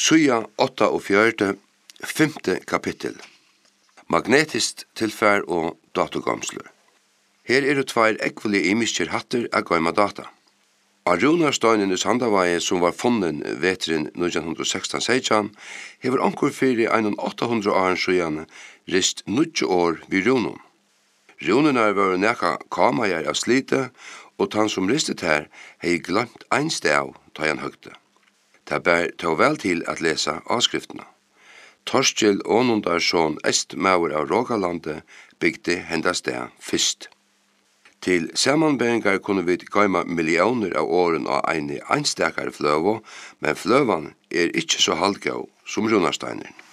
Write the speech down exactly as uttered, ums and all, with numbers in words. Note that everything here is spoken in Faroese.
Suja åtta og fjørte, femte kapittel. Magnetiskt tilfær og datagamslur. Her er det tvær ekvelige imiskjer hatter av gøyma data. Av runarsteinen i Sandavaie som var funnen vetren nitjan sekstan sekstan hever anker fyrir einan åtta hundre åren sjøjane rist nutje år vid runen. Runene var neka kamajar av slite, og han som ristet her hei glemt ein stav ta han høgte. Det bær tog vel til at lesa avskriftene. Torskjell Ånundarsson Estmauer av Rogalandet bygde henda sted fyrst. Til samanberingar kunne vi gøyma millioner av åren av ein einstakare fløvo, men fløvan er ikkje så halvgau som runarsteiner.